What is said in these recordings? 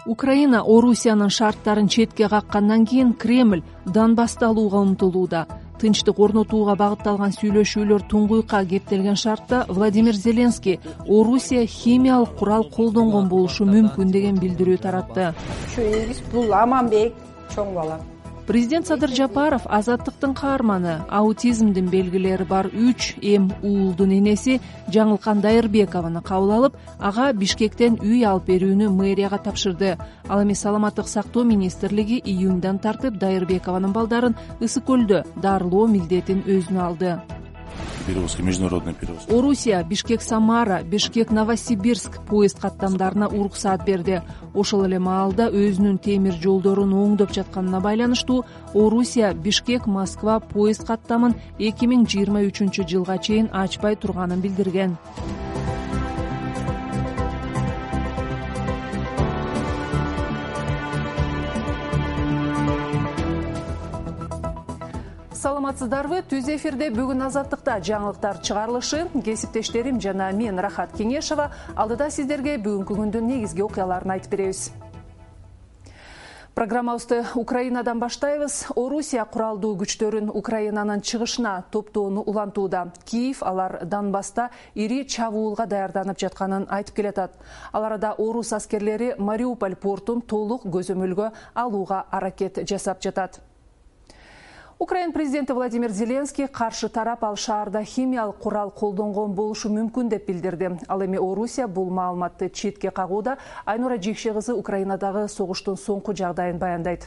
Украина Орусиянын шарттарын четке каккандан кийин Кремль Донбассты алууга умтулууда. Тынчтык орнотууга багытталган сүйлөшүүлөр туңгуйка кептелген шартта Владимир Зеленский Орусия химиялык курал колдонгон болушу мүмкүн деген билдирүү таратты. Бул Аманбек чоң бала. Президент Садыр Жапаров азаттыктын каарманы, аутизмдин белгилери бар 3 уулдун энеси Жаңылкан Дайырбекованы кабыл алып, ага Бишкектен үй алып берүүнү мэрияга тапшырды. Ал эми Саламаттык сактоо министрлиги июньдан тартып Дайырбекованын балдарын Ысык көлдө дарылоо милдетин өзүнө алды. Международный перевозки. Орусия Бишкек-Самара, Бишкек-Новосибирск поезд каттамдарына уруксаат берди. Ошол эле маалда өзүнүн темир жолдорун оңдоп жатканына байланыштуу Орусия Бишкек-Москва поезд каттамын 2023 жылга чейин ачпай турганын билдирген. Саламатсыздарбы? Түз эфирде бүгүн азаттыкта жаңылыктар чыгарылышы, кесиптештерим жана мен Рахат Кеңешова алдыда сиздерге бүгүнкү күндүн негизги окуяларын айтып беребиз. Программабызды Украинадан баштайбыз. Орусия куралдуу күчтөрүн Украинанын чыгышына топтоону улантууда. Киев алар Донбасста ири чабуулга даярданып жатканын айтып келатат. Ал арада орус аскерлери Мариуполь портун толук көзөмөлгө алууга аракет жасап жатат. Украин президенти Владимир Зеленский каршы тарап ал шаарда химиялык курал колдонгон болушу мүмкүн деп билдирди. Ал эми Орусия бул маалыматты четке кагууда. Айнура Жекше кызы Украинадагы согуштун соңку жагдайын баяндайт.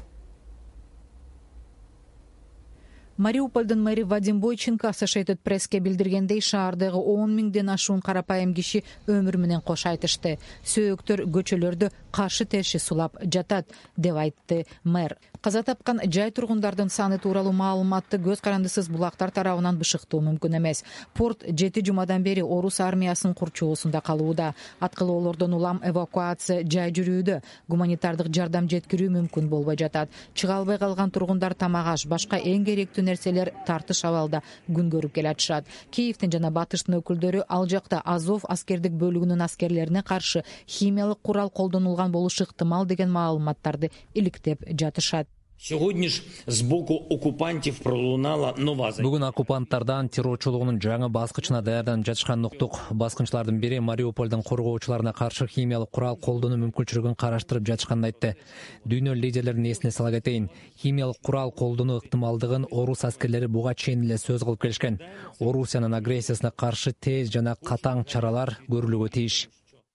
Мариупольдун мэри Вадим Бойченко Associated Press'ке билдиргендей, шаардагы 10 миңден ашуун карапайым киши өмүрү менен кош айтышты. Сөөктөр көчөлөрдө каршы терши сулап жатат, деп айтты мэр. Каза тапкан жай тургундардын саны тууралуу маалыматты көз карандысыз булактар тарабынан бышыктоо мүмкүн эмес. Порт 7 жумадан бери орус армиясынын курчоосунда калууда. Аткылоолордон улам эвакуация жай жүрүүдө. Гуманитардык жардам жеткирүү мүмкүн болбой жатат. Чыга албай калган тургундар тамак аш, башка эң керектүү нерселер тартыш абалда күн көрүп келатышат. Киевдин жана Батыштын өкүлдөрү ал жакта Азов аскердик бөлүгүнүн аскерлерине каршы химиялык курал колдонулган болушу ыктымал деген маалыматтарды иликтеп жатышат. Бүгүн оккупанттардан террорчулугунун жаңы баскычына даярданып жатышканын уктук. Баскынчылардын бири Мариупольдун коргоочуларына каршы химиялык курал колдонуу мүмкүнчүлүгүн караштырып жатышканын айтты. Дүйнө лидерлеринин эсине сала кетейин. Химиялык курал колдонуу ыктымалдыгын орус аскерлери буга чейин эле сөз кылып келишкен. Орусиянын агрессиясына каршы тез жана катаң чаралар көрүлүүгө тийиш.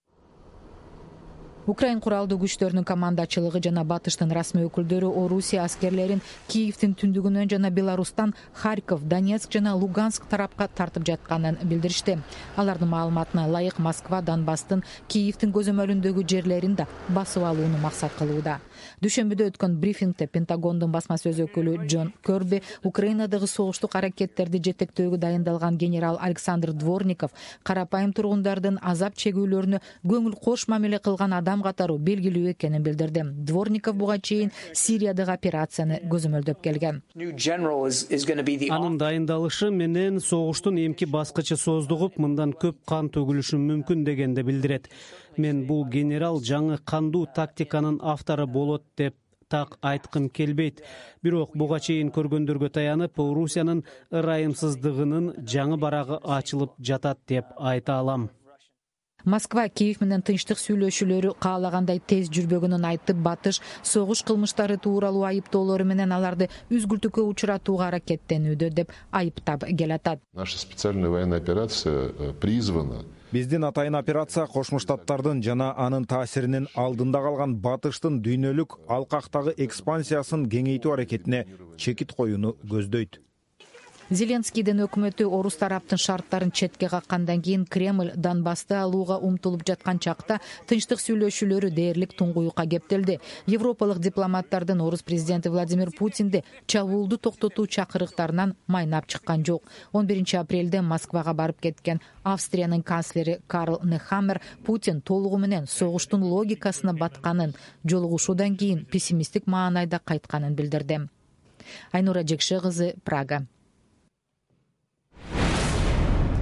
Украин куралдуу күчтөрүнүн командачылыгы жана Батыштын расмий өкүлдөрү Орусия аскерлерин Киевдин түндүгүнөн жана Беларустан Харьков, Донецк жана Луганск тарапка тартып жатканын билдиришти. Алардын маалыматына ылайык Москва Донбасстын Киевдин көзөмөлүндөгү жерлерин да басып алууну максат кылууда. Дүйшөмбүдө өткөн брифингде Пентагондун басма сөз өкүлү Джон Кёрби Украинадагы согуштук аракеттерди жетектөөгө дайындалган генерал Александр Дворников карапайым тургундардын азап чегүүлөрүнө көңүл кош мамиле кылган адам катары белгилүү экенин билдирди. Дворников буга чейин Сириядагы операцияны көзөмөлдөп келген. Анын дайындалышы менен согуштун эмки баскычы создугуп, мындан көп кан төгүлүшү мүмкүн дегенди билдирет. Мен бул генерал жаңы кандуу тактиканын автору болот деп так айткым келбейт. Бирок буга чейин көргөндөргө таянып, Орусиянын ырайымсыздыгынын жаңы барагы ачылып жатат деп айта алам. Москва Киев менен тынчтык сүйлөшүүлөрү каалагандай тез жүрбөгөнүн айтып, Батыш согуш кылмыштары тууралуу айыптоолору менен аларды үзгүлтүккө учуратууга аракеттенүүдө деп айыптап келатат. Наша специальная военная операция призвана. Биздин атайын операция Кошмо Штаттардын жана анын таасиринин алдында калган Батыштын дүйнөлүк алкактагы экспансиясын кеңейтүү аракетине чекит коюуну көздөйт. Зеленскийдин өкмөтү орус тараптын шарттарын четке каккандан кийин Кремль Донбассты алууга умтулуп жаткан чакта тынчтык сүйлөшүүлөрү дээрлик туңгуюкка кептелди. Европалык дипломаттардын орус президенти Владимир Путинди чабуулду токтотуу чакырыктарынан майнап чыккан жок. 11 апрелде Москвага барып кеткен Австриянын канцлери Карл Нехаммер Путин толугу менен согуштун логикасына батканын, жолугушуудан кийин пессимисттик маанайда кайтканын билдирди. Айнура Жекше кызы, Прага.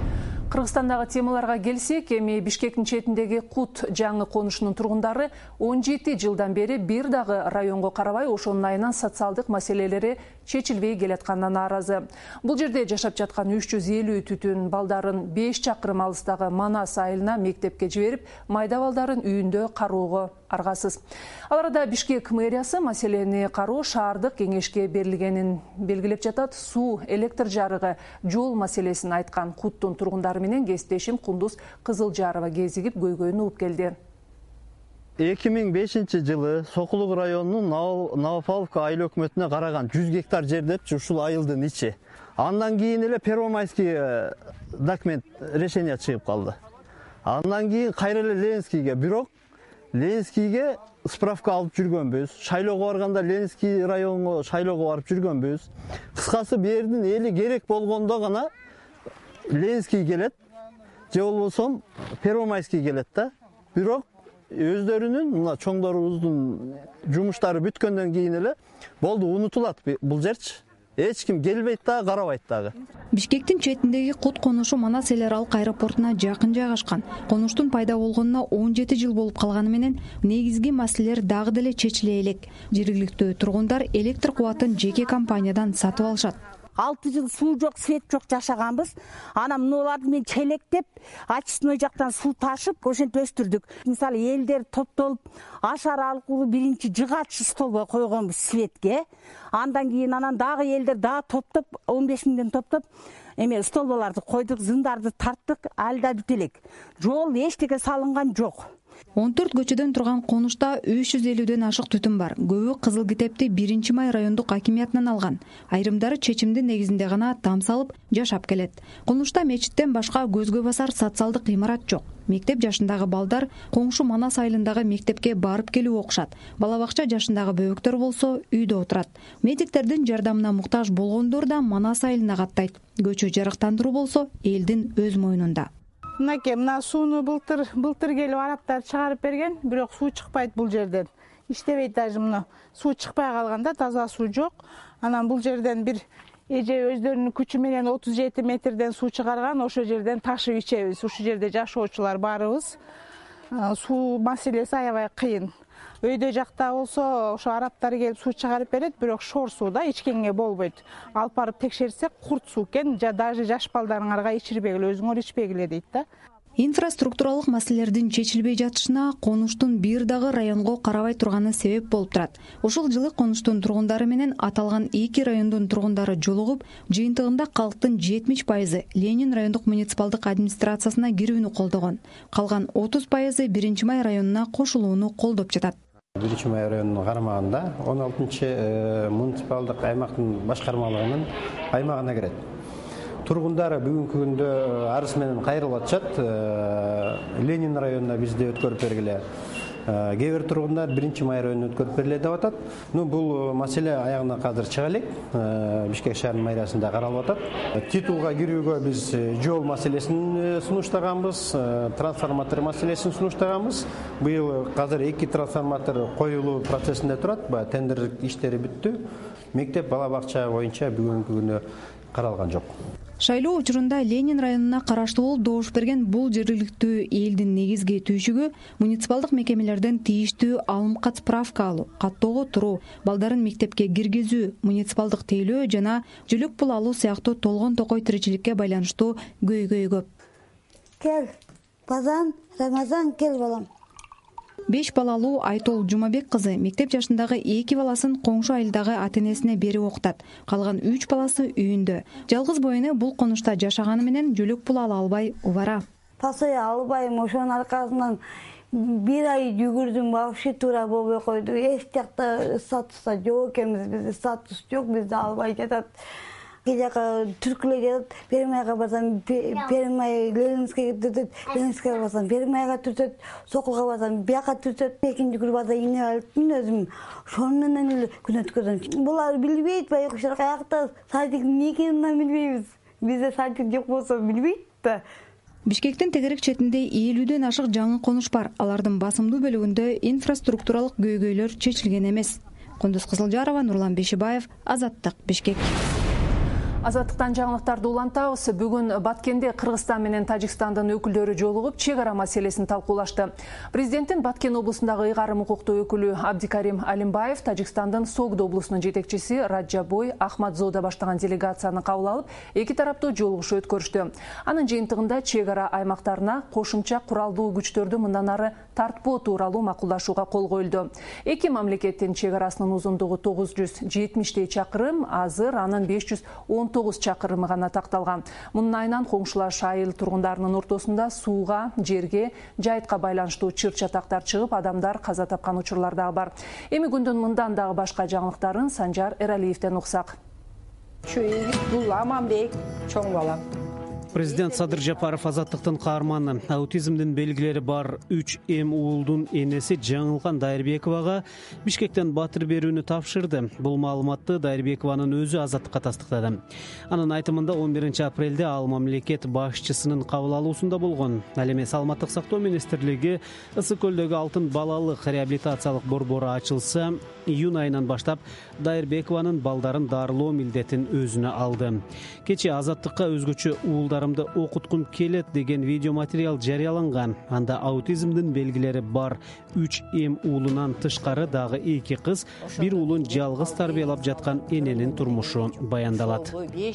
Кыргызстандагы темаларга келсек, эми Бишкектин четиндеги Кут жаңы конушунун тургундары 17 жылдан бери бир дагы районго карабай ошонун айынан социалдык маселелери чечилбей келатканына нааразы. Бул жерде жашап жаткан 350 түтүн балдарын 5 чакырым алыстагы Манас айылына мектепке жиберип, майда балдарын үйүндө кароого аргасыз. Ал арада Бишкек мэриясы маселени кароо шаардык кеңешке берилгенин белгилеп жатат. Суу, электр жарыгы, жол маселесин айткан Куттун тургундары менен кесиптешим Кундуз Кызылжарова кезигип көйгөйүн угуп келди. 2005 жылы Сокулук районунун Новофаловка айыл өкмөтүнө караган 100 гектар жердепчи ушул айылдын ичи. Андан кийин эле Первомайский документ решение чыгып калды. Андан кийин кайра эле Ленинскийге, бирок Ленинскийге справка алып жүргөнбүз. Шайлоого барганда Ленинский районго шайлоого барып жүргөнбүз. Кыскасы бердин эли керек болгондо гана Ленинский келет, же болбосо Первомайский келет да. Бирок өздөрүнүн мына чоңдорубуздун жумуштары бүткөндөн кийин эле болду, унутулат бул жерчи. Эч ким келбейт да, карабайт дагы. Бишкектин четиндеги Кут конушу Манас эл аралык аэропортуна жакын жайгашкан. Конуштун пайда болгонуна 17 жыл болуп калганы менен негизги маселелер дагы деле чечиле элек. Жергиликтүү тургундар электр кубатын жеке компаниядан сатып алышат. 6 жыл суу жок, свет жок жашаганбыз. Анан мунуларды мен челектеп, очистной жактан суу ташып, ошентип өстүрдүк. Мисалы, элдер топтолуп, ашар алкулуу биринчи жыгач столбой койгонбуз светке. Андан кийин анан дагы элдер дагы топтоп, 15 миңден топтоп, эме столболорду койдук, зындарды тарттык, ал да бүт элек. Жол эчтеке салынган жок. 14 көчөдөн турган конушта 350ден ашык түтүн бар. Көбү Кызыл китепти 1 май райондук акимиятынан алган. Айрымдары чечимдин негизинде гана там салып жашап келет. Конушта мечиттен башка көзгө басар социалдык имарат жок. Мектеп жашындагы балдар коңшу Манас айылындагы мектепке барып келүү окушат. Бала-бакча жашындагы бөбөктөр болсо үйдө отурат. Медиктердин жардамына муктаж болгондор да Манас айылына каттайт. Көчө жарыктандыруу болсо элдин өз мойнунда. Мына сууну былтыр келип араптар чыгарып берген, бирок суу чыкпайт бул жерден. Иштебейт даже мына. Суу чыкпай калганда, таза суу жок. Анан бул жерден бир эже өздөрүнүн күчү менен 37 метрден суу чыгарган, ошол жерден ташып ичебиз. Ушул жерде жашоочулар барыбыз. Суу маселеси аябай кыйын. Өйдө жакта болсо ошо араптар келип суу чыгарып берет, бирок шор суу да, ичкенге болбойт. Алып барып текшерсек, курт суу экен, даже жаш балдарыңарга ичирбегиле, өзүңөр ичпегиле дейт да. Инфраструктуралык маселелердин чечилбей жатышына конуштун бир дагы районго карабай турганы себеп болуп турат. Ушул жылы конуштун тургундары менен аталган 2 райондун тургундары жолугуп, жыйынтыгында калктын 70% Ленин райондук муниципалдык администрациясына кирүүнү колдогон. Калган 30% 1 май районуна кошулууну колдоп жатат. 1 май районунун карамагында 16 муниципалдык аймактын башкармалыгынын аймагына кирет. Тургундары бүгүнкү күндө арыз менен кайрылып атышат. Ленин районуна бизде өткөрүп бергиле. Кээ бир тургундар 1 май районуна өткөрүп бергиле деп атат. Бул маселе аягына азыр чыга элек. Бишкек шаарынын мэриясында каралып атат. Титулга кирүүгө биз жол маселесин сунуштаганбыз, трансформатор маселесин сунуштаганбыз. Быйыл азыр 2 трансформатор коюлуу процессинде турат. Тендер иштери бүттү. Мектеп бала-бакча боюнча бүгүнкү күнү каралган жок. Шайлоо учурунда Ленин районуна караштуу болуп добуш берген бул жергиликтүү элдин негизги түйшүгү муниципалдык мекемелерден тийиштүү алымка справка алуу, каттоого туруу, балдарын мектепке киргизүү, муниципалдык тейлөө жана жүлүк пул алуу сыяктуу толгон токой тиричиликке байланыштуу көйгөй көп. Кел, Базан, Рамазан, кел балам. 5 балалуу Айтол Жумабек кызы мектеп жашындагы 2 баласын коңшу айылдагы ата-энесине берип окутат. Калган 3 баласы үйүндө. Жалгыз бойуна бул конушта жашаганы менен жүлүк пул ала албай убара. Пасой албайм, ошонун аркасынан бир ай жүгүрдүм, вообще туура болбой койду. Эч жакта статуста жок экенбиз, бизде статус жок, бизде албай жатат. Жака түркүлө жатат, Пермайга барсам Пермай, Ленинскийге түртөт, Ленинскийге барсам Пермайга түртөт, Сокулга барсам бияка түртөт, экинчи группада ине алыптын өзүм. Ошону менен эле күн өткөрдүм. Булар билбейт, байкуштар каякта садиктин эмне экенин билбейбиз. Бизде садик жок болсо билбейт да. Бишкектин тегерек четинде 50ден ашык жаңы конуш бар. Алардын басымдуу бөлүгүндө инфраструктуралык көйгөйлөр чечилген эмес. Кундуз Кызылжарова, Нурлан Бешибаев, Азаттык, Бишкек. Азаттыктан жаңылыктарды улантабыз. Бүгүн Баткенде Кыргызстан менен Тажикстандын өкүлдөрү жолугуп, чек ара маселесин талкуулашты. Президенттин Баткен облусундагы ыйгарым укуктуу өкүлү Абдикарим Алимбаев Тажикстандын Согд облусунун жетекчиси Раджабой Ахмадзода баштаган делегацияны кабыл алып, эки тараптуу жолугушуу өткөрүштү. Анын жыйынтыгында чек ара аймактарына кошумча куралдуу күчтөрдү мындан ары тартпоо тууралуу макулдашууга кол коюлду. Эки мамлекеттин чек арасынын узундугу 970 чакырым, азыр анын 519 чакырымы гана такталган. Мунун айынан коңшулаш айыл тургундарынын ортосунда сууга, жерге, жайытка байланыштуу чыр чатактар чыгып, адамдар каза тапкан учурлар дагы бар. Эми күндүн мындан дагы башка жаңылыктарын Санжар Эралиевден уксак. Бул Аманбек чоң балам. Президент Садыр Жапаров азаттыктын каарманы. Аутизмдин белгилери бар 3М уулдун энеси Жаңылган Дайырбековага Бишкектен батыр берүүнү тапшырды. Бул маалыматты Дайырбекованын өзү азаттыкка тастыктады. Анын айтымында 11 апрелде ал мамлекет башчысынын кабыл алуусунда болгон. Ал эми Саламаттык сактоо министрлиги Ысык көлдөгү Алтын балалык реабилитациялык борбору ачылса, июнь айынан баштап Дайырбекованын балдарын дарылоо милдетин өзүнө алды. Кечээ азаттыкка өзгөчө уулдарымды окуткум келет деген видеоматериал жарыяланган. Анда аутизмдин белгилери бар 3М уулунан тышкары дагы эки кыз, бир уулун жалгыз тарбиялап жаткан эненин турмушу баяндалат.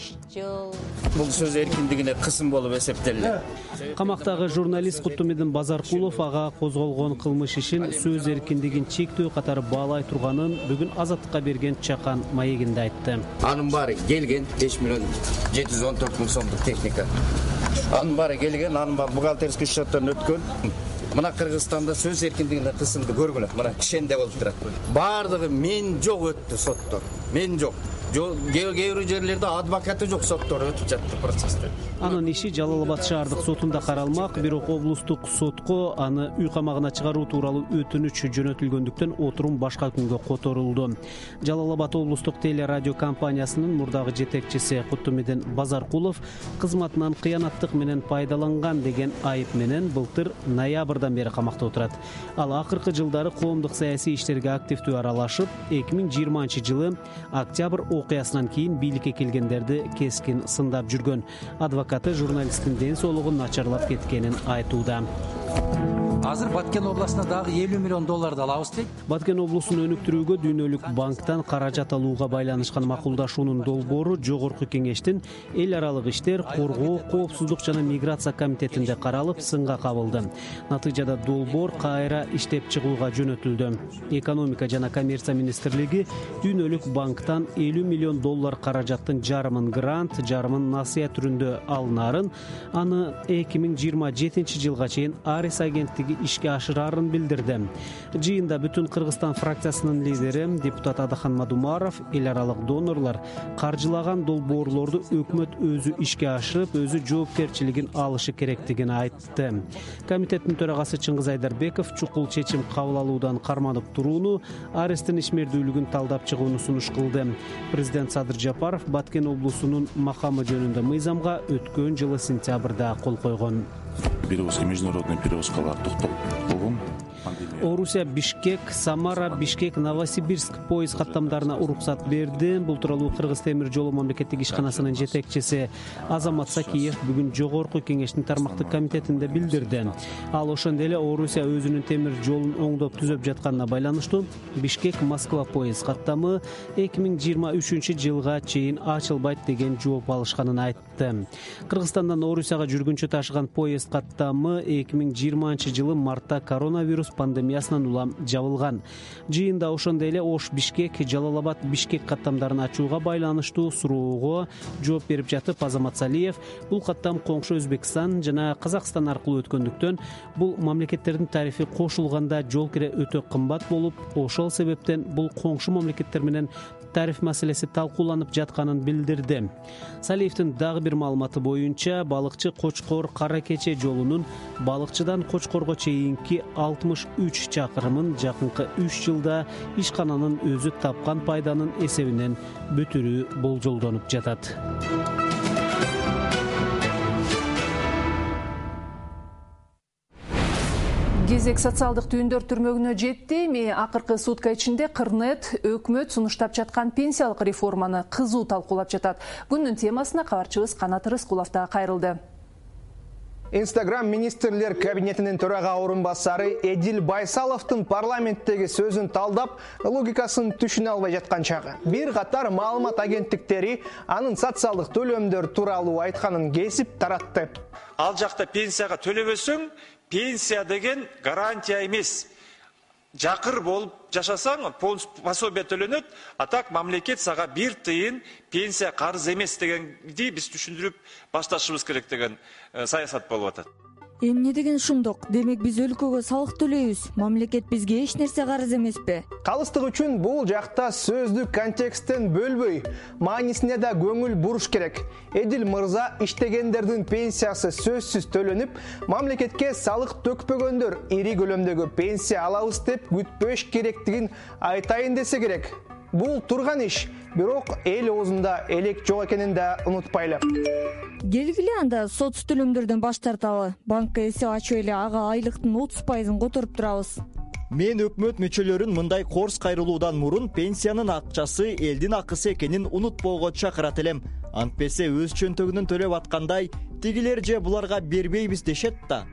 Бул сөз эркиндигине кысым болуп эсептелет. Камактагы журналист Куттумидин Базаркулов ага козголгон кылмыш ишин сөз эркиндигин чектөө катары баалай турганын бүгүн азаттыкка берген чакан маегинде айтты. Анын баары келген 5 миллион 714 миң сомдук техника. Анын баары келген, анын баары бухгалтерский счеттен өткөн. Мына Кыргызстанда сөз эркиндигине кысымды көргүлө. Мына кишенде болуп турат. Баардыгы мен жок өттү соттор. Мен жок. Кээ бир жерлерде адвокаты жок соттор өтүп жатты процессте. Анын иши Жалал Абад шаардык сотунда каралмак, бирок облустук сотко аны үй камагына чыгаруу тууралуу өтүнүч жөнөтүлгөндүктөн отурум башка күнгө которулду. Жалал Абад облустук телерадио компаниясынын мурдагы жетекчиси Куттумидин Базаркулов кызматынан кыянаттык менен пайдаланган деген айып менен былтыр ноябрдан бери камакта отурат. Ал акыркы жылдары коомдук саясий иштерге активдүү аралашып, 2020-жылы октябрь окуясынан кийин бийликке келгендерди кескин сындап жүргөн. Адвокаты журналисттин ден соолугун начарлап кеткенин айтууда. Азыр Баткен областына дагы 50 миллион долларды алабыз дейт. Баткен облусун өнүктүрүүгө дүйнөлүк банктан каражат алууга байланышкан макулдашуунун долбоору Жогорку кеңештин эл аралык иштер, коргоо, коопсуздук жана миграция комитетинде каралып, сынга кабылды. Натыйжада долбоор кайра иштеп чыгууга жөнөтүлдү. Экономика жана коммерция министрлиги дүйнөлүк банктан 50 миллион доллар каражаттын жарымын грант, жарымын насыя түрүндө алынарын, аны 2027-жылга чейин Арис агенттиги ишке ашырарын билдирди. Жыйында бүтүн Кыргызстан фракциясынын лидери депутат Адахан Мадумаров эл аралык донорлор каржылаган долбоорлорду өкмөт өзү ишке ашырып, өзү жоопкерчилигин алышы керектигин айтты. Комитеттин төрагасы Чыңгыз Айдарбеков чукул чечим кабыл алуудан карманып турууну, Арестин ишмердүүлүгүн талдап чыгууну сунуш кылды. Президент Садыр Жапаров Баткен облусунун макамы жөнүндө мыйзамга өткөн жылы сентябрда кол койгон. Перевозка, международный перевозкалар токтолуп болгон. Орусия Бишкек, Самара, Бишкек, Новосибирск поезд каттамдарына уруксат берди. Бул тууралуу Кыргыз темир жолу мамлекеттик ишканасынын жетекчиси Азамат Сакиев бүгүн Жогорку кеңештин тармактык комитетинде билдирди. Ал ошондой эле Орусия өзүнүн темир жолун оңдоп түзөп жатканына байланыштуу Бишкек-Москва поезд каттамы 2023-жылга чейин ачылбайт деген жооп алышканын айтты. Кыргызстандан Орусияга жүргүнчү ташыган поезд каттамы 2020-жылы мартта коронавирус пандемиясынан улам жабылган. Жыйында ошондой эле Ош Бишкек, Жалал Абад Бишкек каттамдарын ачууга байланыштуу суроого жооп берип жатып, Азамат Салиев бул каттам коңшу Өзбекстан жана Казакстан аркылуу өткөндүктөн бул мамлекеттердин тарифи кошулганда жол кире өтө кымбат болуп, ошол себептен бул коңшу мамлекеттер менен тариф маселеси талкууланып жатканын билдирди. Салиевдин дагы бир маалыматы боюнча, балыкчы Кочкор Кара Кече жолунун балыкчыдан Кочкорго чейинки 63 чакырымын жакынкы 3 жылда ишкананын өзү тапкан пайданын эсебинен бүтүрүү болжолдонуп жатат. Кезек социалдык түйүндөр түрмөгүнө жетти. Акыркы сутка ичинде Кырнет өкмөт сунуштап жаткан пенсиялык реформаны кызуу талкуулап жатат. Күндүн темасына кабарчыбыз Канат Рыскулов да кайрылды. Инстаграм министрлер кабинетинин төрага орун басары Эдил Байсаловдун парламенттеги сөзүн талдап, логикасын түшүнө албай жаткан чагы. Бир катар маалымат агенттиктери анын социалдык төлөмдөр тууралуу айтканын кесип таратты. Ал жакта пенсияга төлөбөсөң, пенсия деген гарантия эмес. Жакыр болуп жашасаң, пособие төлөнөт, а так мамлекет сага 1 тыйын пенсия карыз эмес дегенди биз түшүндүрүп башташыбыз керек деген саясат болуп атат. Эмне деген ушундук? Демек биз өлкөгө салык төлөйбүз. Мамлекет бизге эч нерсе карыз эмеспи? Калыстык үчүн бул жакта сөздүк контексттен бөлбөй, маанисине да көңүл буруш керек. Эдил мырза иштегендердин пенсиясы сөзсүз төлөнүп, мамлекетке салык төкпөгөндөр ири көлөмдөгү пенсия алабыз деп күтпөш керектигин айтайын десе керек. Бул турган иш, бирок эл оозунда элек жок экенин да унутпайлы. Келгиле анда соц төлөмдөрдөн баш тарталы. Банкка эсеп ачып эле ага айлыктын 30%-ын которуп турабыз. Мен өкмөт мүчөлөрүн мындай корс кайрылуудан мурун пенсиянын акчасы элдин акысы экенин унутпоого чакырат элем. Антпесе өз чөнтөгүнөн төлөп аткандай, тигилер же буларга бербейбиз дешет да.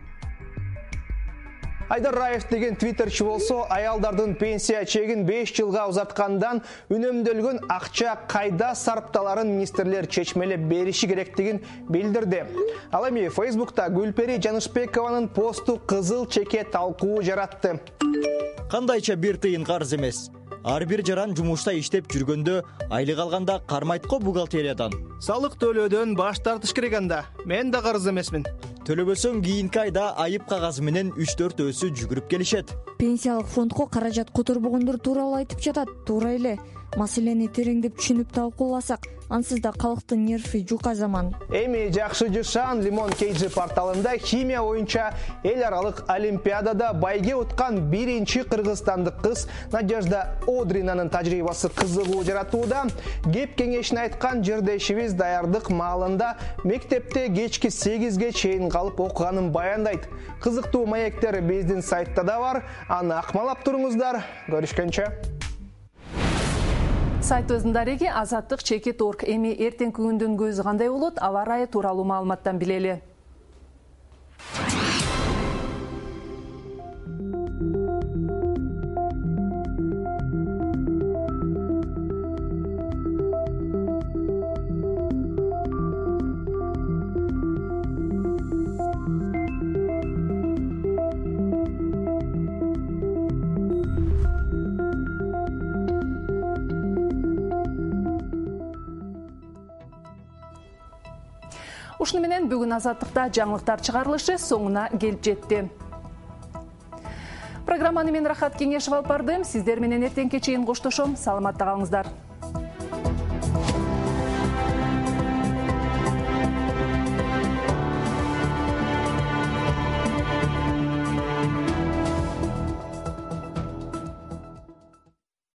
Айдар Раев деген твиттерчи болсо, аялдардын пенсия чегин 5 жылга узарткандан үнөмдөлгөн акча кайда сарпталарын министрлер чечмелеп бериши керектигин билдирди. Ал эми Фейсбукта Гүлпери Жанышбекованын посту кызыл чеке талкуу жаратты. Кандайча 1 тыйын карыз эмес. Ар бир жаран жумушта иштеп жүргөндө айлык алганда кармайтко бухгалтериядан. Салык төлөөдөн баш тартыш керек анда. Мен да карыз эмесмин. Төлөбөсөң кийинки айда айып кагазы менен 3-4 өсү жүгүрүп келишет. Пенсиялык фондко каражат которбогондор тууралуу айтып жатат. Туура эле. Маселени тереңдеп түшүнүп талкууласак, ансыз да калктын нерви жука заман. Эми жакшы жышан Лимон Кейджи порталында химия боюнча эл аралык олимпиадада байге уткан биринчи кыргызстандык кыз Надежда Одринанын тажрыйбасы кызыгуу жаратууда. Кеп кеңешин айткан жердешибиз даярдык маалында мектепте кечки 8ге чейин калып окуганын баяндайт. Кызыктуу маектер биздин сайтта да бар. Аны акмалап туруңуздар. Көрүшкөнчө. Сайтыбыздын дареги azattik.org. Эми эртең күндүн көзү кандай болот? Аба ырайы тууралуу маалыматтан билели. Ушуну менен бүгүн Азаттыкта жаңылыктар чыгарылышы соңуна келип жетти. Программаны мен Рахат Кеңешев алып бардым. Сиздер менен эртеңке чейин коштошом. Саламатта калыңыздар.